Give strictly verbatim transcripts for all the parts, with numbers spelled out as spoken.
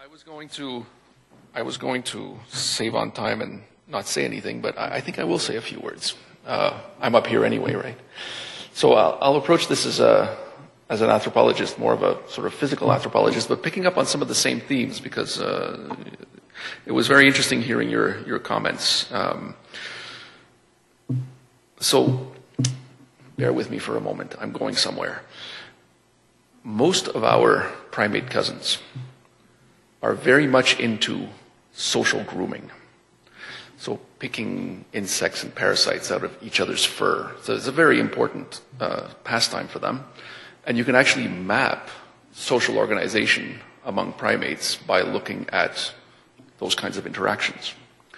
I was going to, I was going to save on time and not say anything, but I, I think I will say a few words. Uh, I'm up here anyway, right? So I'll, I'll approach this as a, as an anthropologist, more of a sort of physical anthropologist, but picking up on some of the same themes because uh, it was very interesting hearing your your comments. Um, so bear with me for a moment. I'm going somewhere. Most of our primate cousins are very much into social grooming. So picking insects and parasites out of each other's fur. So it's a very important uh, pastime for them. And you can actually map social organization among primates by looking at those kinds of interactions.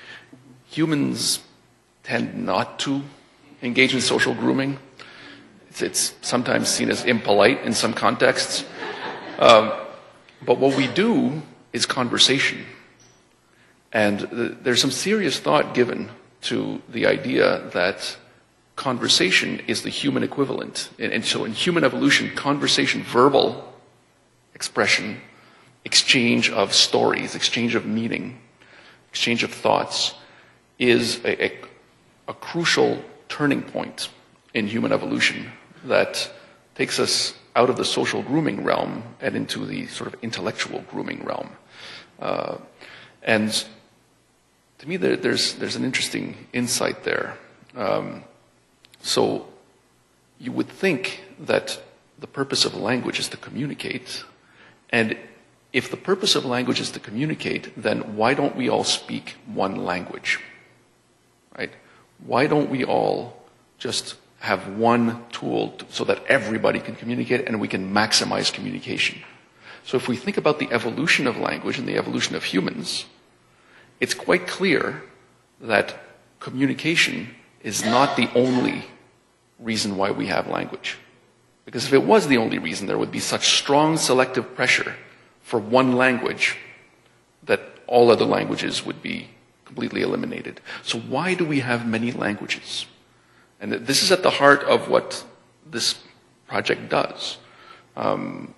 Humans tend not to engage in social grooming. It's, it's sometimes seen as impolite in some contexts. Um, but what we do is conversation. And th- there's some serious thought given to the idea that conversation is the human equivalent. And, and so in human evolution, conversation, verbal expression, exchange of stories, exchange of meaning, exchange of thoughts, is a, a, a crucial turning point in human evolution that takes us out of the social grooming realm and into the sort of intellectual grooming realm. Uh, and to me, there, there's there's an interesting insight there. Um, so you would think that the purpose of language is to communicate, and if the purpose of language is to communicate, then why don't we all speak one language, right? Why don't we all just have one tool to, so that everybody can communicate and we can maximize communication? So if we think about the evolution of language and the evolution of humans, it's quite clear that communication is not the only reason why we have language. Because if it was the only reason, there would be such strong selective pressure for one language that all other languages would be completely eliminated. So why do we have many languages? And this is at the heart of what this project does. Um,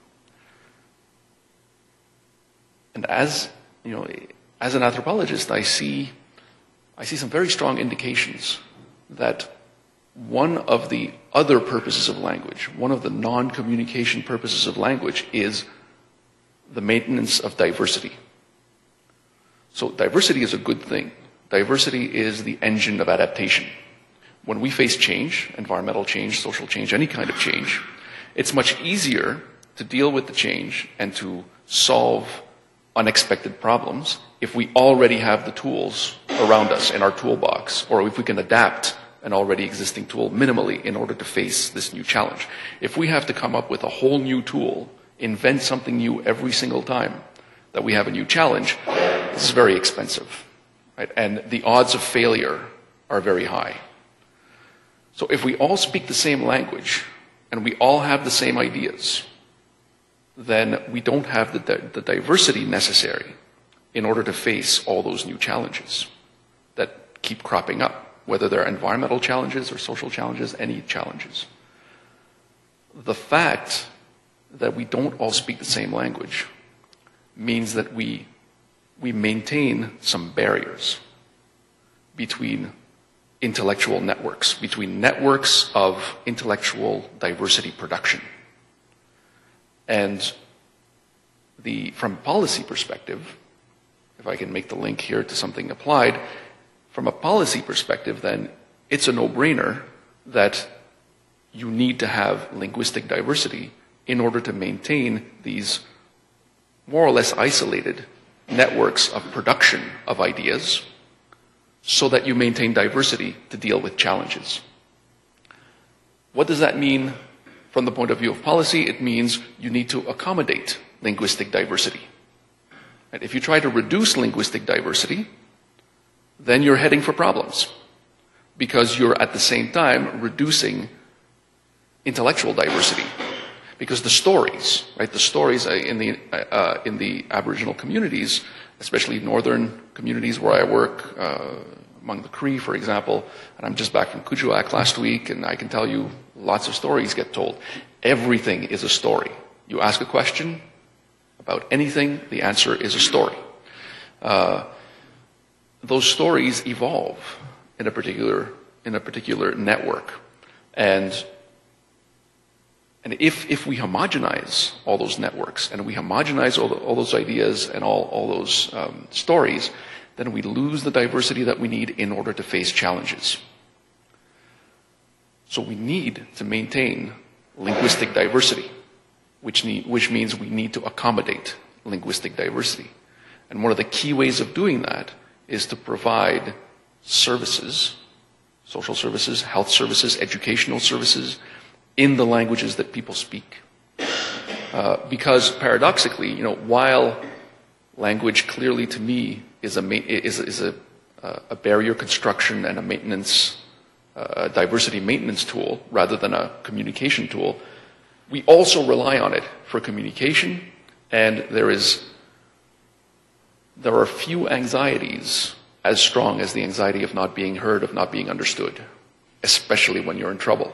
and as, you know, as an anthropologist, I see, I see some very strong indications that one of the other purposes of language, one of the non-communication purposes of language is the maintenance of diversity. So diversity is a good thing. Diversity is the engine of adaptation. When we face change, environmental change, social change, any kind of change, it's much easier to deal with the change and to solve unexpected problems if we already have the tools around us in our toolbox, or if we can adapt an already existing tool minimally in order to face this new challenge. If we have to come up with a whole new tool, invent something new every single time that we have a new challenge, this is very expensive, right? And the odds of failure are very high. So if we all speak the same language and we all have the same ideas, then we don't have the, the diversity necessary in order to face all those new challenges that keep cropping up, whether they're environmental challenges or social challenges, any challenges. The fact that we don't all speak the same language means that we, we maintain some barriers between intellectual networks, between networks of intellectual diversity production. And the, from a policy perspective, if I can make the link here to something applied, from a policy perspective, then it's a no-brainer that you need to have linguistic diversity in order to maintain these more or less isolated networks of production of ideas so that you maintain diversity to deal with challenges. What does that mean from the point of view of policy? It means you need to accommodate linguistic diversity. And if you try to reduce linguistic diversity, then you're heading for problems because you're at the same time reducing intellectual diversity. Because the stories, right, the stories in the, uh, in the Aboriginal communities, especially northern communities where I work, uh, among the Cree, for example, and I'm just back from Kuujjuaq last week, and I can tell you lots of stories get told. Everything is a story. You ask a question about anything, the answer is a story. Uh, those stories evolve in a particular in a particular network, and and if if we homogenize all those networks and we homogenize all, the, all those ideas and all all those um, stories, then we lose the diversity that we need in order to face challenges. So we need to maintain linguistic diversity, which, need, which means we need to accommodate linguistic diversity. And one of the key ways of doing that is to provide services, social services, health services, educational services, in the languages that people speak. Uh, because paradoxically, you know, while language clearly to me is a, is, is a, a barrier construction and a maintenance a diversity maintenance tool rather than a communication tool, we also rely on it for communication, and there is there are few anxieties as strong as the anxiety of not being heard, of not being understood, especially when you're in trouble.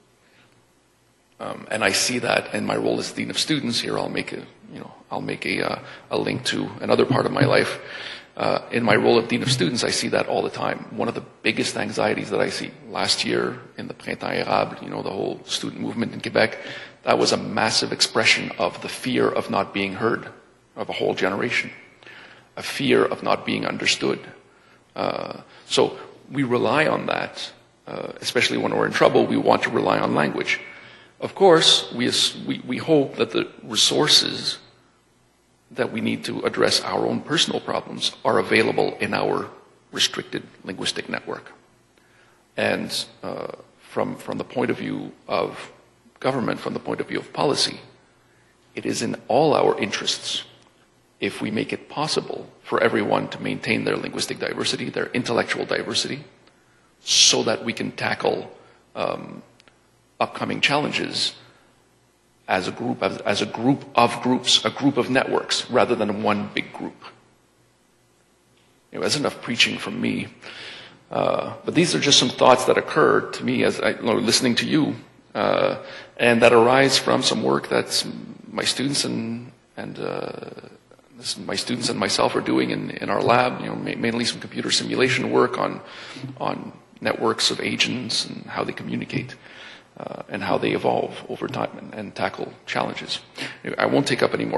Um, and I see that in my role as Dean of Students. Here I'll make a you know I'll make a uh, a link to another part of my life. Uh, in my role of Dean of Students, I see that all the time. One of the biggest anxieties that I see last year in the Printemps Érable, you know, the whole student movement in Quebec, that was a massive expression of the fear of not being heard, of a whole generation, a fear of not being understood. Uh, so we rely on that, uh, especially when we're in trouble. We want to rely on language. Of course, we, we, we hope that the resources that we need to address our own personal problems are available in our restricted linguistic network. And uh, from, from the point of view of government, from the point of view of policy, it is in all our interests if we make it possible for everyone to maintain their linguistic diversity, their intellectual diversity, so that we can tackle um, upcoming challenges as a group, as, as a group of groups, a group of networks, rather than one big group. You know, that's enough preaching from me. Uh, but these are just some thoughts that occurred to me as I, you know, listening to you, uh, and that arise from some work that my students and and uh, this, my students and myself are doing in, in our lab. You know, ma- mainly some computer simulation work on on networks of agents and how they communicate. Uh, and how they evolve over time and, and tackle challenges. I won't take up any more